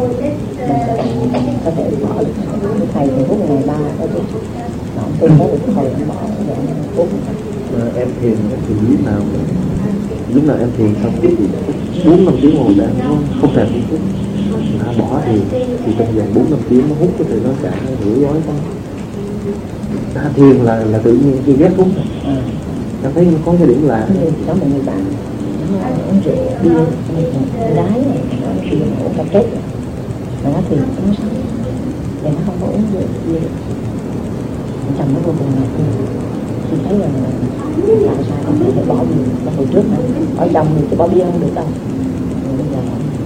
có thể bỏ được. Thầy thì hút ngày 3 đó chứ, ông tu có được thầy cũng bỏ hút. Em thiền thì lúc nào em thiền xong thì 4-5 tiếng ngồi đã không thể hút. Bỏ thì trong vòng 4-5 tiếng nó hút có thể nó cả nửa gói thôi. Thiền là tự nhiên khi ghét hút. Em thấy có cái điểm lạ. Có một người bạn uống rượu bia đái này, khi mà uống cà phê mà nó thì nó sao để nó không có uống rượu bia được. Chồng nó vô cùng ngạc nhiên khi thấy là tại sao không thể bỏ bia. Nó hồi trước ở chồng thì chỉ bỏ bia không được đâu, nhưng bây giờ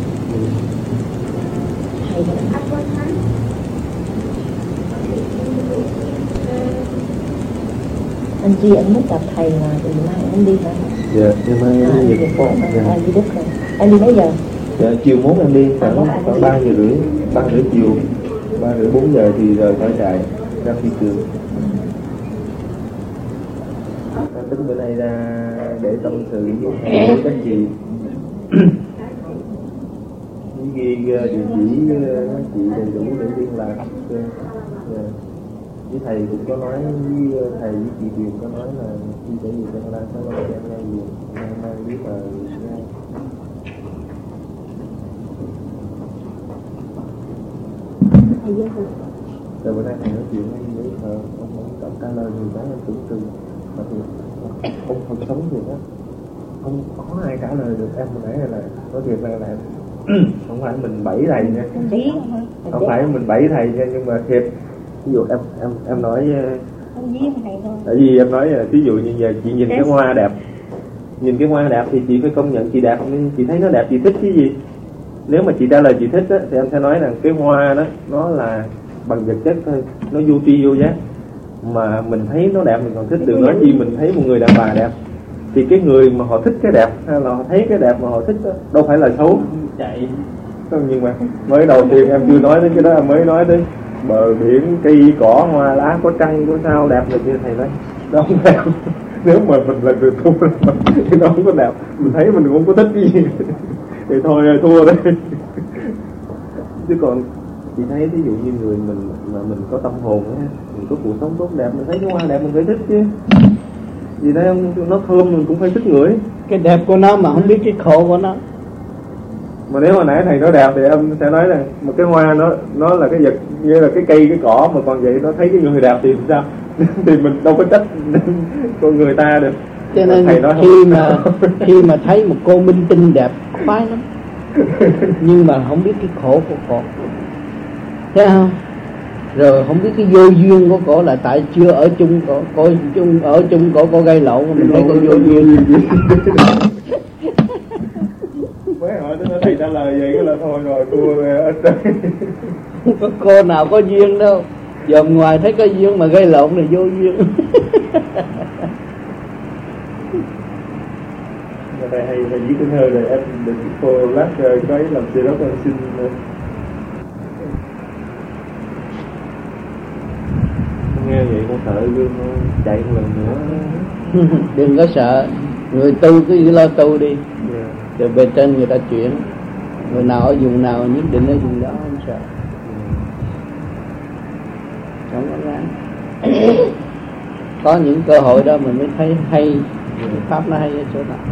hay đó. Anh Chi anh muốn gặp thầy mà từ mai anh đi hả? Dạ, nhưng mà anh đi Đức rồi. Anh đi mấy giờ? Dạ, chiều mốt em đi khoảng 3:30, 3:30 chiều, 3:30-4 giờ thì rời khỏi trại ra phi trường. Em tính bữa nay ra để tâm sự với các chị. Ghi địa chỉ các chị đầy đủ để liên lạc. Với thầy cũng có nói, với thầy với chị Huyền có nói là khi để gì cho Lan sẽ lo cho em ngay gì mang biết là Thầy với thầy. Rồi bữa nay thầy nói chuyện với thờ, ông cảm trả lời nhiều cái em tưởng tượng mà thì ông không sống được á, không có ai trả lời được em hồi nãy là nói thiệt là không phải mình bẫy thầy nha, không phải mình bẫy thầy nha, nhưng mà thiệt ví dụ em nói tại vì em nói ví dụ như giờ chị nhìn cái hoa đẹp, nhìn cái hoa đẹp thì chị phải công nhận chị đẹp, nên chị thấy nó đẹp chị thích cái gì. Nếu mà chị trả lời chị thích á, thì em sẽ nói rằng cái hoa đó nó là bằng vật chất thôi, nó vô tri vô giác, mà mình thấy nó đẹp mình còn thích, đừng nói gì mình thấy một người đàn bà đẹp thì cái người mà họ thích cái đẹp hay là họ thấy cái đẹp mà họ thích đó, đâu phải là xấu chạy. Nhưng mà mới đầu tiên em chưa nói đến cái đó, em mới nói đến bờ biển, cây cỏ, hoa lá, có trăng, có sao đẹp là như thầy nói đó không đẹp. Nếu mà mình là người tu thì nó không có đẹp, mình thấy mình không có thích cái gì thì thôi thua đấy. Chứ còn chị thấy ví dụ như người mình mà mình có tâm hồn á, mình có cuộc sống tốt đẹp, mình thấy cái hoa đẹp mình phải thích chứ. Vì đây nó thơm mình cũng phải thích ngửi cái đẹp của nó mà không biết cái khổ của nó. Mà nếu hồi nãy thầy nói đẹp thì em sẽ nói rằng một cái hoa nó là cái vật như là cái cây cái cỏ, mà còn vậy nó thấy cái người đẹp thì sao? Thì mình đâu có trách con người ta được. Cho nên khi mà thấy một cô minh tinh đẹp khoái lắm, nhưng mà không biết cái khổ của cô, thấy không? Rồi không biết cái vô duyên của cổ là tại chưa ở chung cổ gây lộn mình thấy con vô duyên. Mấy hỏi tới thầy trả lời vậy cái là thôi rồi thua ở đây. Không có cô nào có duyên đâu, dòm ngoài thấy có duyên mà gây lộn là vô duyên. Thầy hay là Dĩ Kinh Hơi rồi em được cô lát có ý làm gì đó con xin. Nghe vậy con sợ gương chạy một lần nữa. Đừng có sợ, người tu cứ lo tu đi, rồi bề trên người ta chuyển, người nào ở vùng nào nhất định ở vùng đó, không sợ. Không có ráng. Có những cơ hội đó mình mới thấy hay, pháp nó hay ở chỗ nào.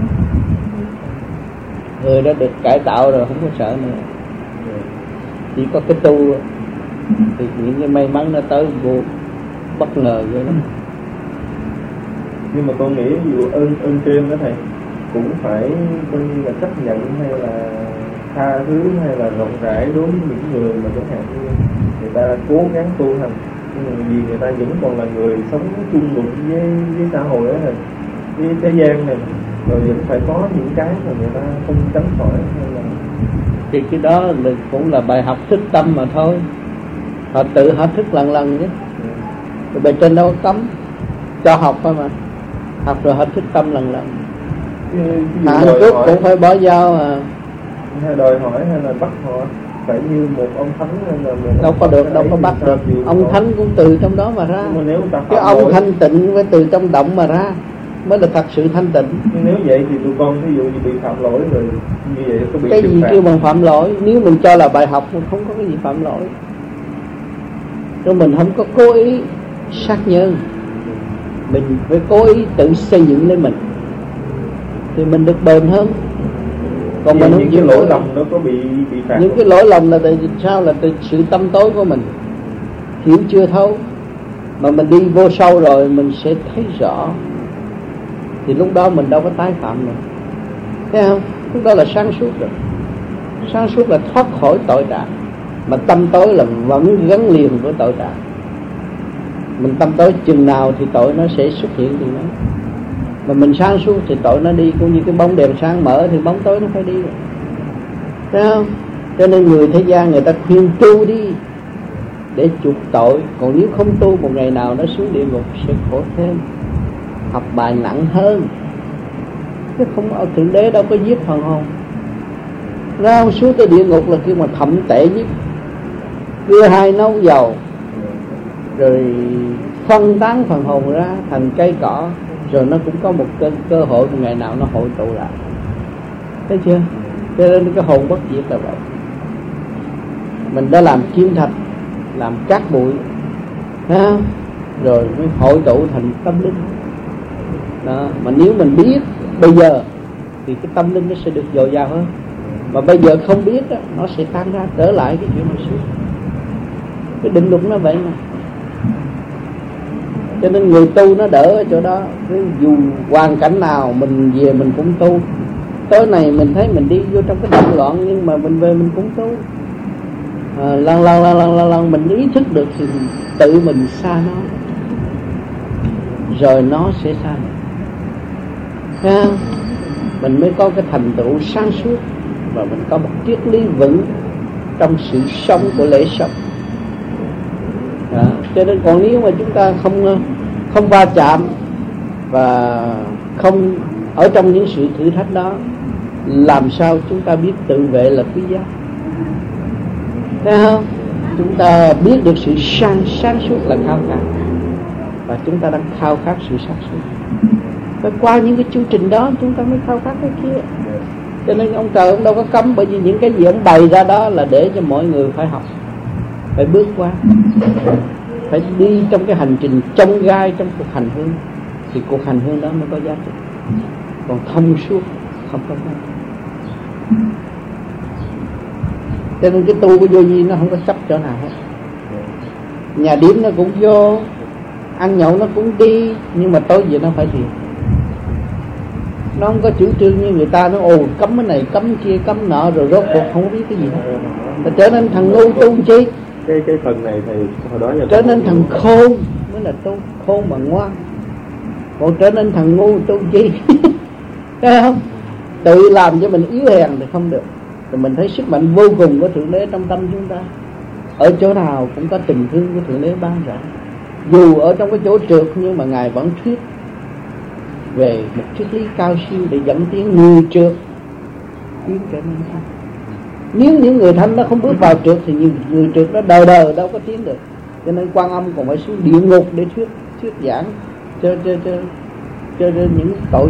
Người đã được cải tạo rồi không có sợ nữa, chỉ có cái tu thì những cái may mắn nó tới vô bất ngờ vậy đó. Nhưng mà con nghĩ ví dụ ơn trên đó thầy cũng phải coi như là chấp nhận hay là tha thứ hay là rộng rãi đối với những người mà chẳng hạn như người ta cố gắng tu hành, vì người ta vẫn còn là người sống chung đụng với xã hội đó thầy, với thế gian này, rồi vẫn phải có những cái mà người ta không tránh khỏi hay là thì cái đó là cũng là bài học thức tâm mà thôi. Họ tự họ thức lần chứ. Rồi bề trên đâu có cấm, cho học thôi mà. Học rồi họ thức tâm lần. Hạ chút cũng phải bỏ dao à. Hay đòi hỏi hay là bắt họ phải như một ông thánh hay là một đâu có được, đâu có bắt được. Ông thánh cũng từ trong đó mà ra. Cái ông thanh tịnh phải từ trong động mà ra mới là thật sự thanh tịnh. Nhưng nếu vậy thì tụi con ví dụ như bị phạm lỗi rồi như vậy có bị cái gì kêu bằng phạm lỗi? Nếu mình cho là bài học, mình không có cái gì phạm lỗi. Rồi mình không có cố ý sát nhân, mình phải cố ý tự xây dựng lên mình thì mình được bền hơn. Còn mình không chịu lỗi lầm nó có bị phạt. Những cái lỗi lầm là tại sao? Là từ sự tâm tối của mình hiểu chưa thấu, mà mình đi vô sâu rồi mình sẽ thấy rõ, thì lúc đó mình đâu có tái phạm nữa, thấy không? Lúc đó là sáng suốt rồi. Sáng suốt là thoát khỏi tội trạng, mà tâm tối là vẫn gắn liền với tội trạng. Mình tâm tối chừng nào thì tội nó sẽ xuất hiện chừng đó, mà mình sáng suốt thì tội nó đi. Cũng như cái bóng đèn sáng mở thì bóng tối nó phải đi rồi, thấy không? Cho nên người thế gian người ta khuyên tu đi để chuộc tội, còn nếu không tu một ngày nào nó xuống địa ngục sẽ khổ thêm, học bài nặng hơn. Chứ không, ở Thượng Đế đâu có giết phần hồn. Rao xuống tới địa ngục là kêu mà thậm tệ nhất, đưa hai nấu dầu rồi phân tán phần hồn ra thành cây cỏ, rồi nó cũng có một cơ hội một ngày nào nó hội tụ lại, thấy chưa? Cho nên cái hồn bất diệt là vậy. Mình đã làm kim thạch, làm cát bụi, thấy không? Rồi mới hội tụ thành tâm linh đó. Mà nếu mình biết bây giờ thì cái tâm linh nó sẽ được dồi dào hơn. Mà bây giờ không biết đó, nó sẽ tan ra trở lại cái chuyện hồi xưa. Cái định luật nó vậy mà. Cho nên người tu nó đỡ ở chỗ đó. Dù hoàn cảnh nào mình về mình cũng tu. Tối này mình thấy mình đi vô trong cái động loạn, nhưng mà mình về mình cũng tu. Lần mình ý thức được thì mình tự mình xa nó, rồi nó sẽ xa mình. Thấy không? Mình mới có cái thành tựu sáng suốt, và mình có một triết lý vững trong sự sống của lễ sống. Cho nên còn nếu mà chúng ta không va chạm và không ở trong những sự thử thách đó, làm sao chúng ta biết tự vệ là quý giá? Thấy không? Chúng ta biết được sự sáng suốt là khao khát, và chúng ta đang khao khát sự sáng suốt. Và qua những cái chương trình đó chúng ta mới khao khát cái kia. Cho nên ông trời ông đâu có cấm, bởi vì những cái gì ông bày ra đó là để cho mọi người phải học, phải bước qua, phải đi trong cái hành trình chông gai trong cuộc hành hương, thì cuộc hành hương đó mới có giá trị. Còn thông suốt không có giá trị. Cho nên cái tu của vô vi nó không có chấp chỗ nào hết. Nhà điếm nó cũng vô, ăn nhậu nó cũng đi, nhưng mà tối về nó phải thiền. Nó không có chủ trương như người ta, nó cấm cái này, cấm kia, cấm nọ, rồi rốt cuộc không biết cái gì hết. Và trở nên thằng ngu tu chi? cái phần này thầy hồi đó trở nên thằng khôn mới là tu, khôn mà ngoan. Còn trở nên thằng ngu tu chi? Thấy không? Tự làm cho mình yếu hèn thì không được. Thì mình thấy sức mạnh vô cùng của Thượng Đế trong tâm chúng ta. Ở chỗ nào cũng có tình thương của Thượng Đế ban rộng. Dù ở trong cái chỗ trượt nhưng mà Ngài vẫn thuyết về một triết lý cao siêu để dẫn tiến người trượt tiến trở nên thanh. Nếu những người thanh nó không bước vào trượt thì người trượt nó đời đời đâu có tiến được. Cho nên Quan Âm còn phải xuống địa ngục để thuyết giảng cho những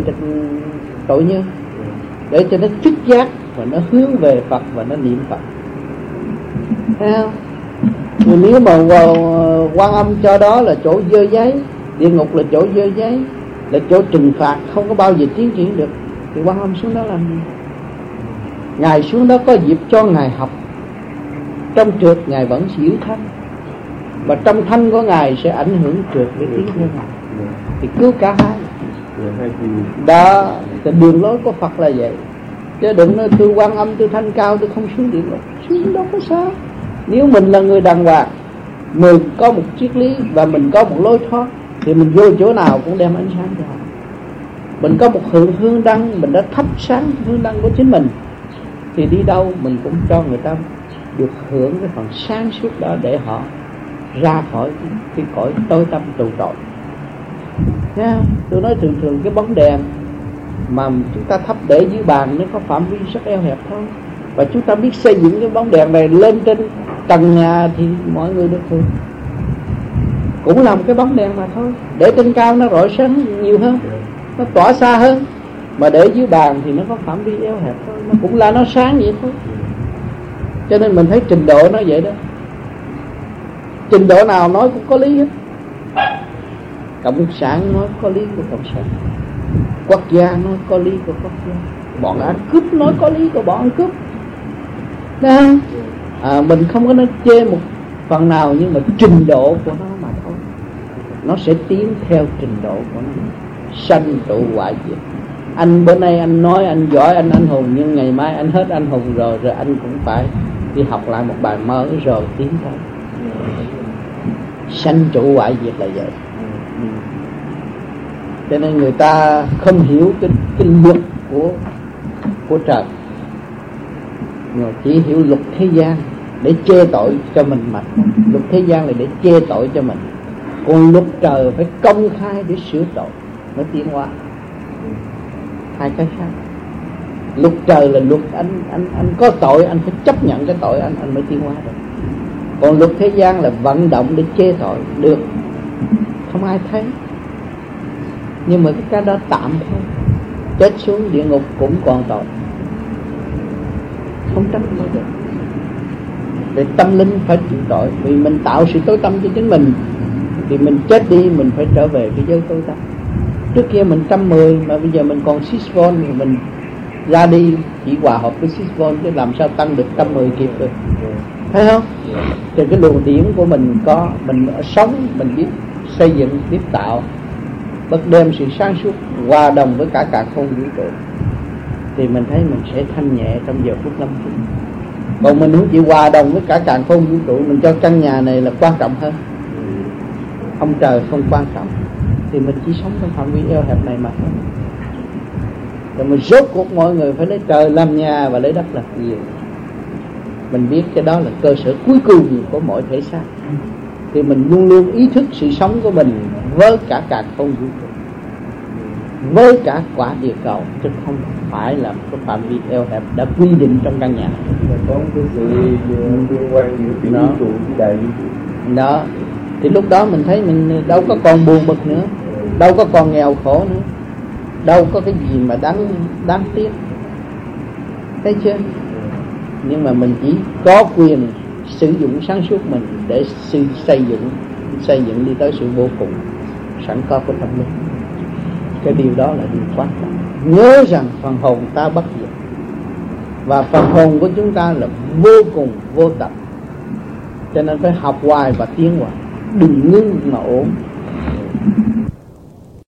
tội nhân, để cho nó thức giác và nó hướng về Phật và nó niệm Phật. Thấy không? Thì nếu mà Quan Âm cho đó là chỗ dơ giấy, địa ngục là chỗ dơ giấy, là chỗ trừng phạt, không có bao giờ tiến triển được, thì Quan Âm xuống đó làm gì? Ngài xuống đó có dịp cho Ngài học. Trong trượt Ngài vẫn giữ thanh, và trong thanh của Ngài sẽ ảnh hưởng trượt để tiến theo Ngài, thì cứu cả hai. Đó, thì đường lối của Phật là vậy. Chứ đừng nói tôi Quan Âm, tôi thanh cao, tôi không xuống địa ngục. Xuống đâu có sao. Nếu mình là người đàng hoàng, mình có một triết lý và mình có một lối thoát, thì mình vô chỗ nào cũng đem ánh sáng cho họ. Mình có một hương đăng, mình đã thắp sáng hương đăng của chính mình, thì đi đâu mình cũng cho người ta được hưởng cái phần sáng suốt đó, để họ ra khỏi cái cõi tối tăm tù tội. Tôi nói thường cái bóng đèn mà chúng ta thắp để dưới bàn nó có phạm vi rất eo hẹp thôi, và chúng ta biết xây dựng cái bóng đèn này lên trên tầng nhà thì mọi người được hưởng. Cũng là một cái bóng đèn mà thôi. Để trên cao nó rọi sáng nhiều hơn, nó tỏa xa hơn. Mà để dưới bàn thì nó có phạm vi eo hẹp thôi, nó cũng là nó sáng vậy thôi. Cho nên mình thấy trình độ nó vậy đó. Trình độ nào nói cũng có lý hết. Cộng sản nói có lý của cộng sản, quốc gia nói có lý của quốc gia, bọn ăn cướp nói có lý của bọn ăn cướp. Mình không có nói chê một phần nào, nhưng mà trình độ của nó mà thôi. Nó sẽ tiến theo trình độ của nó. Sanh trụ hoại diệt. Anh bữa nay anh nói anh giỏi, anh anh hùng, nhưng ngày mai anh hết anh hùng rồi anh cũng phải đi học lại một bài mới rồi tiến tới. Sanh trụ hoại diệt là vậy. Cho nên người ta không hiểu cái luật của trời, mà chỉ hiểu luật thế gian để chê tội cho mình mà. Luật thế gian là để chê tội cho mình, còn luật trời phải công khai để sửa tội, nó tiến hóa. Hai cái khác. Luật trời là luật anh có tội, anh phải chấp nhận cái tội anh mới tiến hóa được. Còn luật thế gian là vận động để chê tội được, không ai thấy. Nhưng mà cái đó tạm thôi. Chết xuống địa ngục cũng còn tội, không trách nó được. Về tâm linh phải chịu tội, vì mình tạo sự tối tăm cho chính mình, thì mình chết đi mình phải trở về cái giới tối tăm. Trước kia mình 110 mà bây giờ mình còn 6V, thì mình ra đi chỉ hòa hợp với 6V, chứ làm sao tăng được 110 kịp được. Thấy không? Thì cái luồng điển của mình có, mình sống, mình biết xây dựng, biết tạo, bất đem sự sáng suốt hòa đồng với cả càn khôn vũ trụ, thì mình thấy mình sẽ thanh nhẹ trong giờ phút lâm chung. Còn mình không chịu hòa đồng với cả càn khôn vũ trụ, mình cho căn nhà này là quan trọng hơn, ông trời không quan trọng, thì mình chỉ sống trong phạm vi eo hẹp này mà thôi. Rồi mình rốt cuộc mọi người phải lấy trời làm nhà và lấy đất làm giường. Mình biết cái đó là cơ sở cuối cùng của mọi thể xác, thì mình luôn luôn ý thức sự sống của mình với cả càn khôn vũ trụ, với cả quả địa cầu, chứ không phải là cái phạm vi eo hẹp đã quy định trong căn nhà. Có cái sự liên quan giữa tiểu vũ trụ với đại vũ trụ. Đó, thì lúc đó mình thấy mình đâu có còn buồn bực nữa, đâu có còn nghèo khổ nữa, đâu có cái gì mà đáng tiếc. Thấy chưa? Nhưng mà mình chỉ có quyền sử dụng sáng suốt mình để xây dựng đi tới sự vô cùng sẵn có của tâm linh. Cái điều đó là điều quan trọng. Nhớ rằng phần hồn ta bất diệt, và phần hồn của chúng ta là vô cùng vô tận, cho nên phải học hoài và tiến hoài, đừng ngưng mà ổn.